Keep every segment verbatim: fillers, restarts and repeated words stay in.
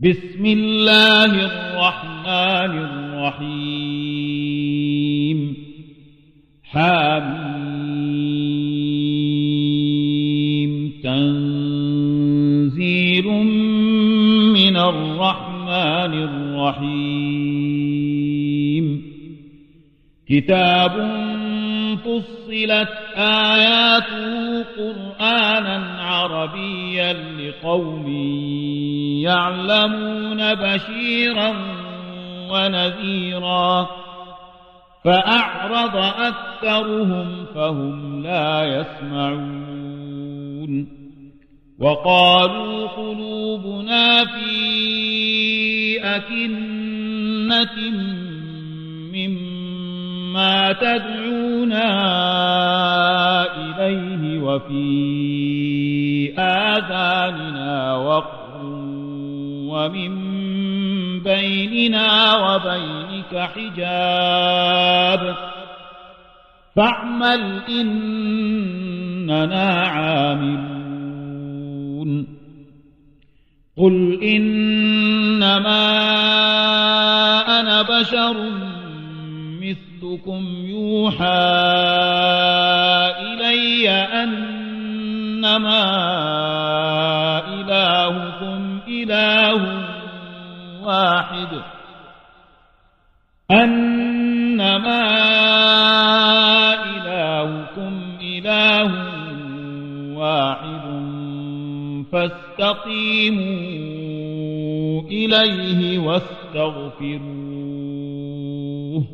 بسم الله الرحمن الرحيم حميم تنزيل من الرحمن الرحيم كتاب فصلت آياته قرآنا عربيا لقوم يعلمون بشيرا ونذيرا فأعرض أكثرهم فهم لا يسمعون وقالوا قلوبنا في أكنة مما تدعونا إليه وفي آذاننا وقر ومن بيننا وبينك حجاب فاعمل إننا عاملون قل إنما أنا بشر مثلكم يوحى إلي أنما إلهكم إله واحد أنما إلهكم إله واحد فاستقيموا إليه واستغفروه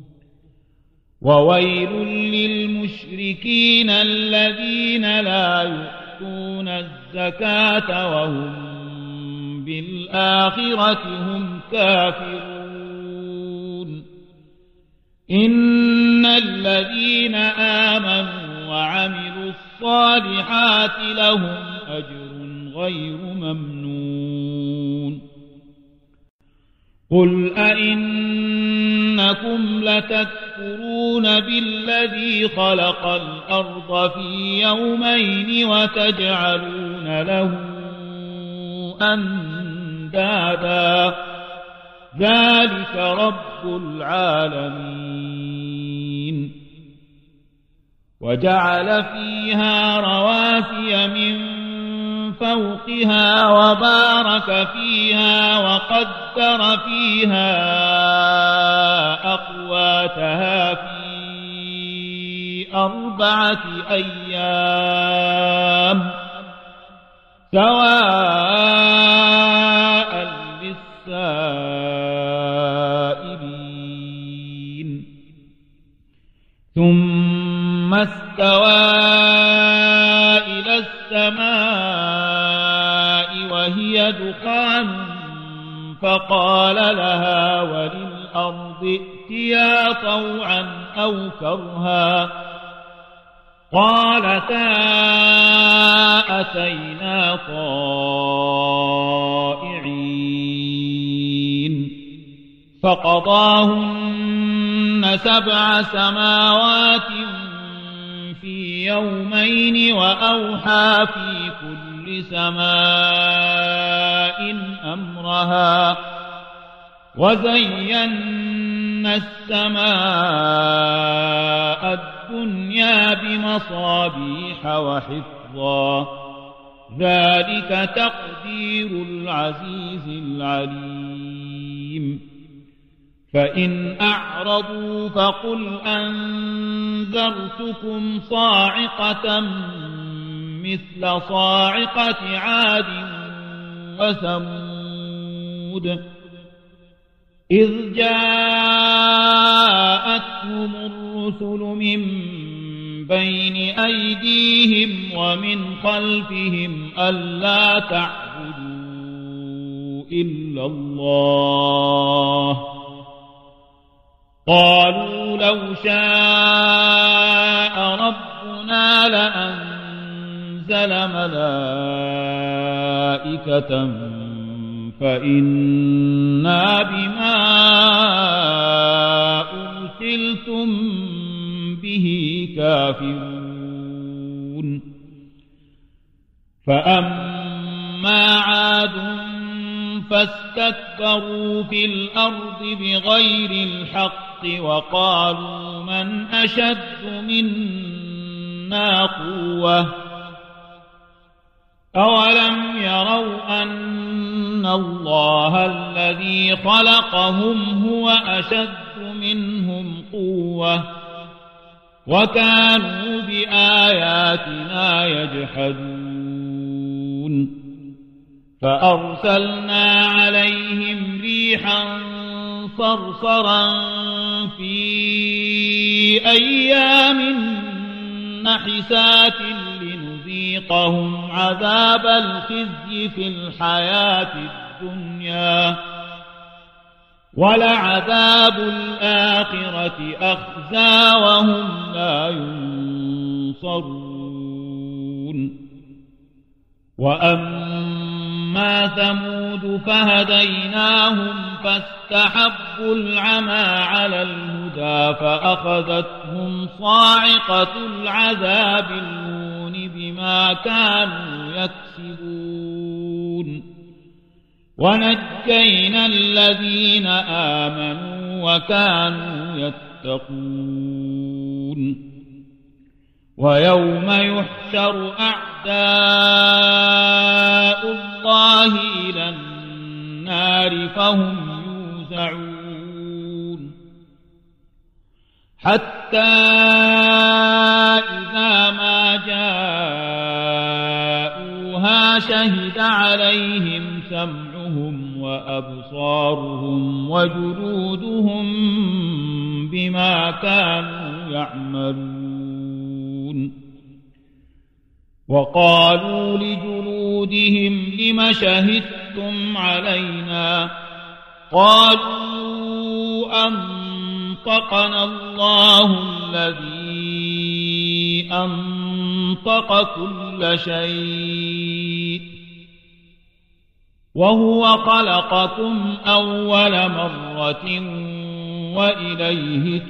وويل للمشركين الذين لا يؤتون الزكاة وهم بالآخرة هم كافرون إن الذين آمنوا وعملوا الصالحات لهم أجر غير ممنون قل أئنكم لتكفرون بالذي خلق الأرض في يومين وتجعلون له أندادا ذلك رب العالمين وجعل فيها رواسي من فوقها وبارك فيها وقدر فيها أقواتها في أربعة أيام سواء للسائلين ثم استوى إلى السماء وهي دخان فقال لها وللأرض ائتيا طوعا أو كرها قالتا أتينا طائعين فقضاهن سبع سماوات في يومين وأوحى في كل سماء أمرها وزينا السماء الدنيا بمصابيح وحفظا ذلك تقدير العزيز العليم فإن أعرضوا فقل أنذرتكم صاعقة مثل صاعقة عاد وثمود إذ جاءتهم الرسل من بين أيديهم ومن خلفهم ألا تعبدوا إلا الله قالوا لو شاء ربنا لأنزل ملائكة فإنا بما أرسلتم به كافرون فأما عاد فاستكبروا في الأرض بغير الحق وقالوا من أشد منا قوة أولم يروا أن الله الذي خلقهم هو أشد منهم قوة وكانوا بآياتنا يجحدون فأرسلنا عليهم ريحا صرصرا في أيام نحسات لنذيقهم عذاب الخزي في الحياة الدنيا ولعذاب الآخرة أخزى وهم لا ينصرون وأما ثمود فهديناهم فاستحبوا العمى على الهدى فأخذتهم صاعقة العذاب الهون بما كانوا يكسبون ونجينا الذين آمنوا وكانوا يتقون ويوم يحشر أعداء الله إلى النار فهم يوزعون حتى إذا ما جاءوها شهد عليهم سمعهم وأبصارهم وجلودهم بما كانوا يعملون وقالوا لجلودهم لم شهدتم علينا قالوا أنطقنا الله الذي أنطق كل شيء وهو خلقكم أول مرة وإليه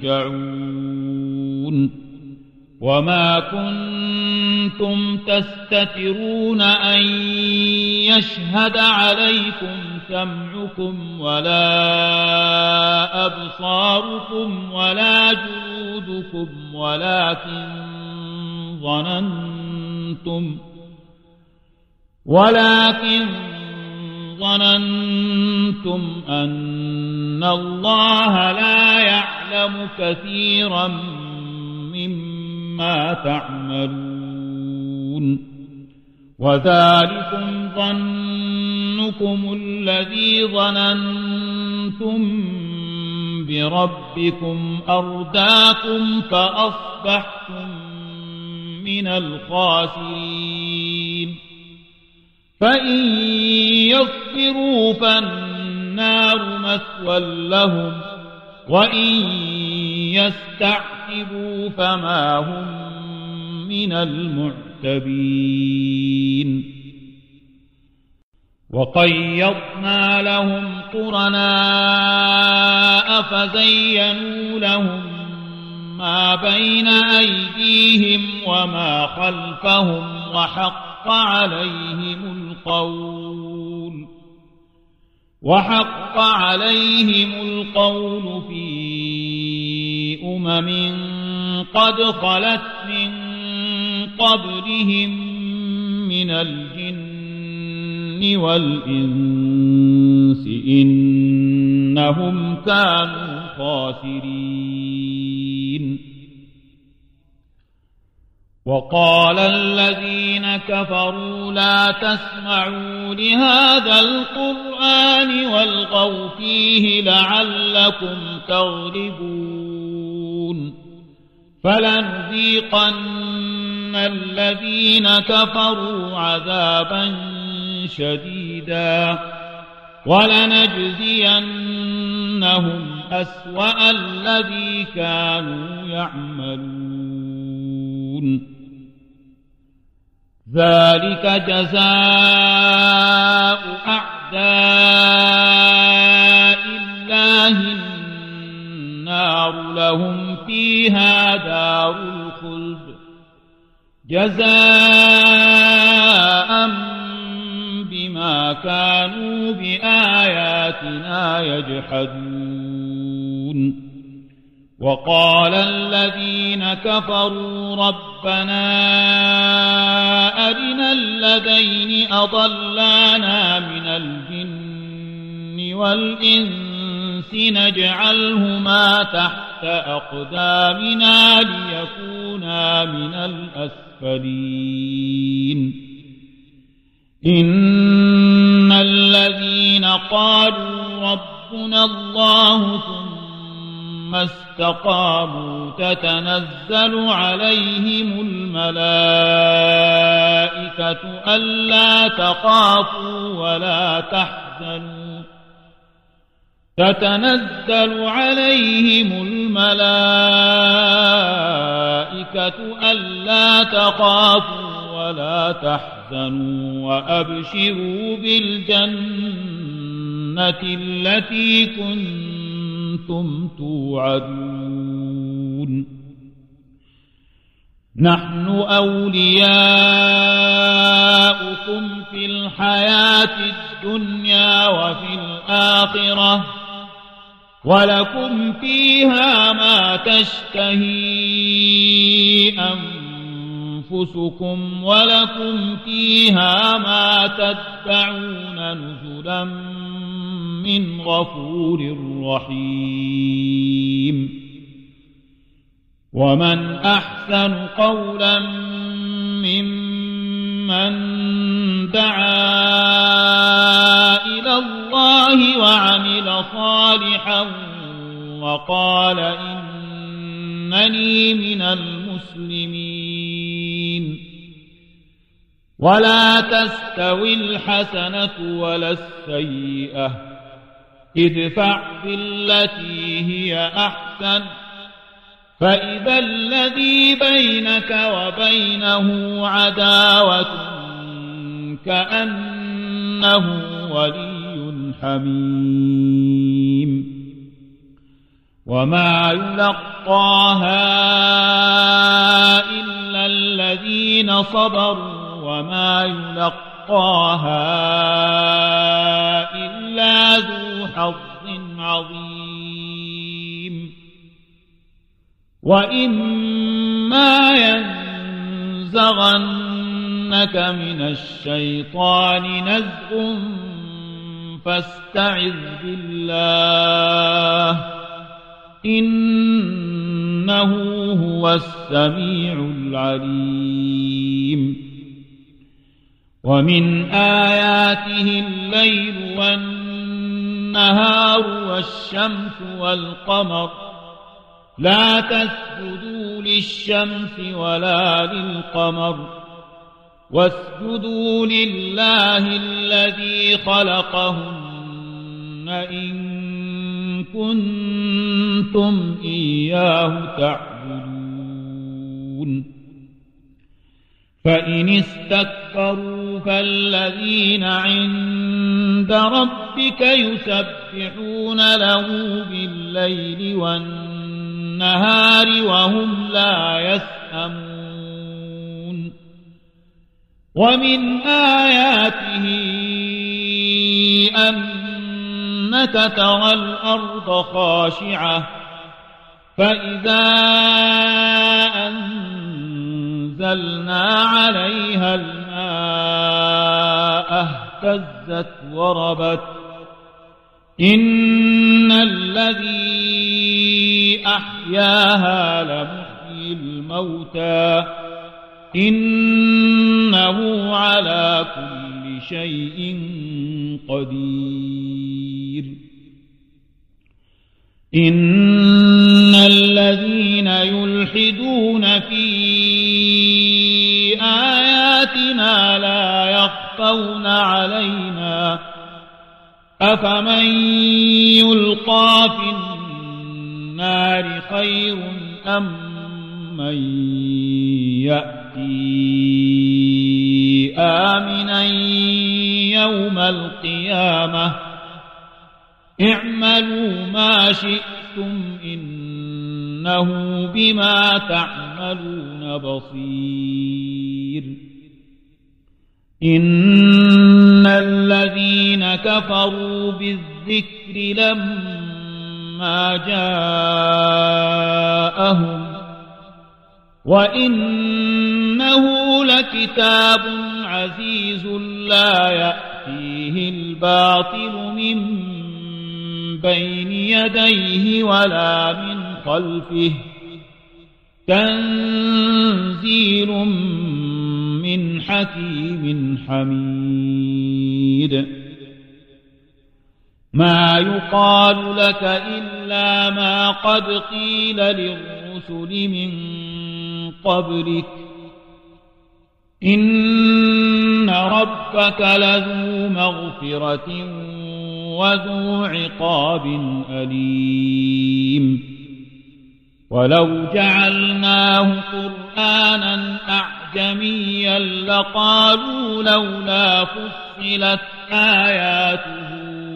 ترجعون وما كنتم تستترون أن يشهد عليكم سمعكم ولا أبصاركم ولا جلودكم ولكن ظننتم ولكن ظننتم أن الله لا يعلم كثيرا مما تعملون وذلكم ظنكم الذي ظننتم بربكم أرداكم فأصبحتم من الخاسرين فإن يصبروا فالنار مثوى لهم وإن يستعتبوا فما هم من المعتبين وقيضنا لهم قرناء فزينوا لهم ما بين أيديهم وما خلفهم وحق عليهم القول وحق عليهم القول في أمم قد خلت من قبلهم من الجن والإنس إنهم كانوا خاسرين وقال الذين كفروا لا تسمعوا لهذا القرآن والغوا فيه لعلكم تغلبون فلنذيقن الذين كفروا عذابا شديدا ولنجزينهم أسوأ الذي كانوا يعملون ذلك جزاء أعداء الله النار لهم فيها دار الخلد جزاء بما كانوا بآياتنا يجحدون وقال الذين كفروا ربنا أرنا الذين أضلانا من الجن والإنس نجعلهما تحت أقدامنا ليكونا من الأسفلين إن الذين قالوا ربنا الله ثم استقاموا تتنزل عليهم الملائكة ألا تخافوا ولا تحزنوا تتنزل عليهم الملائكة ألا تخافوا ولا تحزنوا وأبشروا بالجنة التي كنتم توعدون نحن أولياؤكم في الحياة الدنيا وفي الآخرة ولكم فيها ما تشتهي أنفسكم ولكم فيها ما تدعون نزلا من غفور رحيم ومن أحسن قولا ممن دعا إلى الله وعمل صالحا وقال إنني من المسلمين ولا تستوي الحسنة ولا السيئة ادفع بالتي هي أحسن فإذا الذي بينك وبينه عداوة كأنه ولي حميم وما يلقاها إلا الذين صبروا وما يلقاها إلا ذو حظ عظيم وإما ينزغنك من الشيطان نزغ فاستعذ بالله إنه هو السميع العليم ومن آياته الليل والنهار والشمس والقمر لا تسجدوا للشمس ولا للقمر واسجدوا لله الذي خلقهن إن كنتم إياه تعبدون فإن استكبروا فالذين عند ربك يسبحون له بالليل والنهار وهم لا يسأمون ومن آياته أنك ترى الأرض خاشعة فإذا أنزلنا عليها الماء اهتزت وربت إن الذي أحياها لمحيي الموتى إنه على كل شيء قدير إن الذين يلحدون في آياتنا لا يخفون علينا أفمن يلقى في النار خير أم من يأتي آمنا يوم القيامة اعملوا ما شئتم إنه بما تعملون بصير إن الذين كفروا بالذكر لما جاءهم وإنه لكتاب عزيز لا يأتيه الباطل من بين يديه ولا من خلفه تنزيل من حكيم حميد ما يقال لك إلا ما قد قيل للرسل من قبلك إن ربك لذو مغفرة وذو عقاب أليم ولو جعلناه قرآنا أعجميا لقالوا لولا فصلت آياته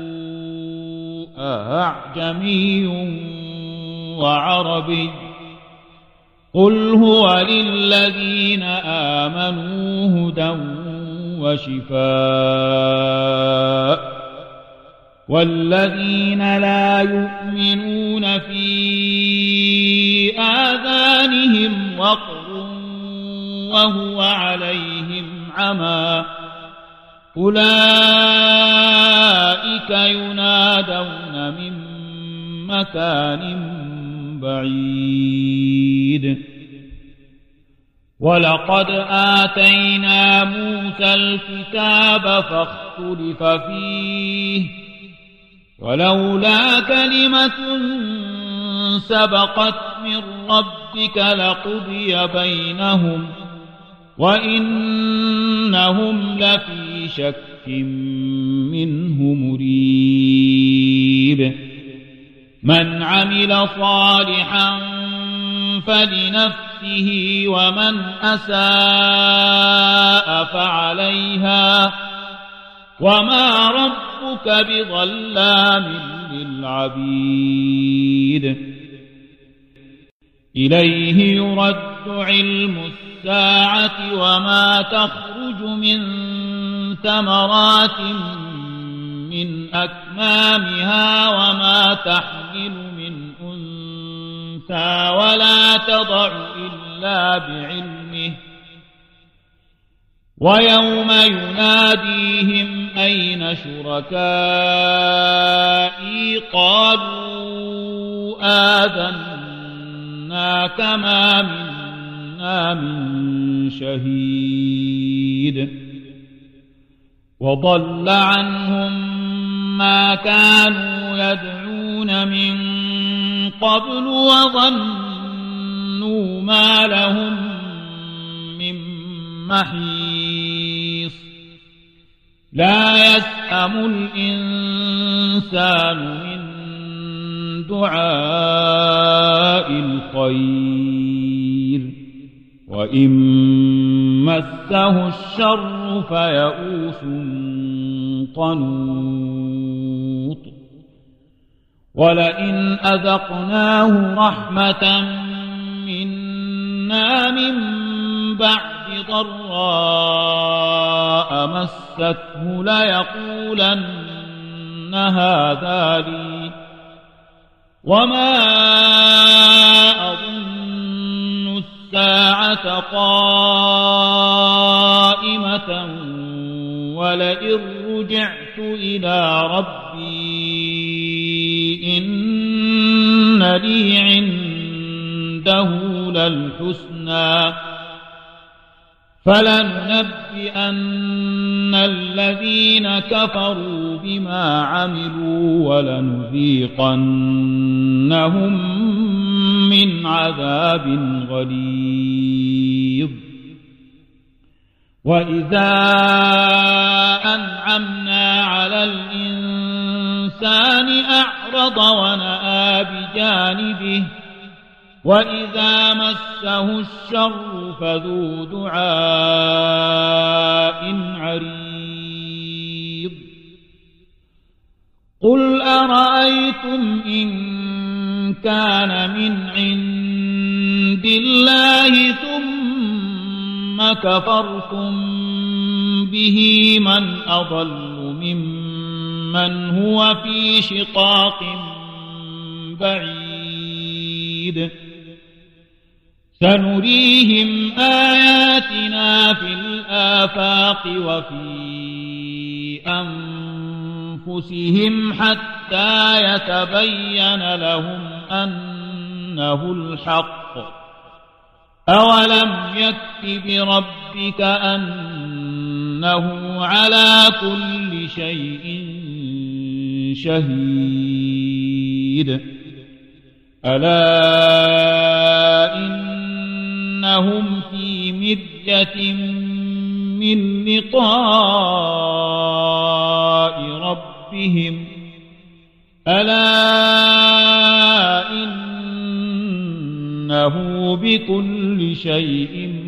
أعجمي وعربي قل هو للذين آمنوا هدى وشفاء والذين لا يؤمنون في آذانهم وقر وهو عليهم عمى أولئك ينادون من مكان بعيد ولقد آتينا موسى الكتاب فاختلف فيه ولولا كلمة سبقت من ربك لقضي بينهم وإنهم لفي شك منه مريب من عمل صالحا فلنفسه ومن أساء فعليها وما ربك بظلام للعبيد إليه يرد علم الساعة وما تخرج من ثمرات من أكمامها وما تحمل من أنثى ولا تضع إلا بعلمه ويوم يناديهم أين شركائي قالوا آذنا كما منا من شهيد وضل عنهم ما كانوا يدعون من قبل وظنوا ما لهم من محيص لا يسأم الإنسان من دعاء الخير وإن مسه الشر فيئوس قنوط ولئن أذقناه رحمة منا من بعد ضراء مسته ليقولن هذا لي وما أظن الساعة قائمة ولئن رجعت إلى ربي إن لي عنده للحسنى فلننبئن الذين كفروا بما عملوا ولنذيقنهم من عذاب غليظ وإذا أنعمنا على الإنسان أعرض ونأى بجانبه وإذا مسه الشر فذو دعاء عريض قل أرأيتم إن كان من عند الله ثم كفرتم به من أضل ممن هو في شقاق بعيد سنريهم آياتنا في الآفاق وفي أنفسهم حتى يتبين لهم أنه الحق أولم يكف بربك أنه على كل شيء شهيد ألا إنهم في مرية من لقاء ربهم ألا إنه بكل شيء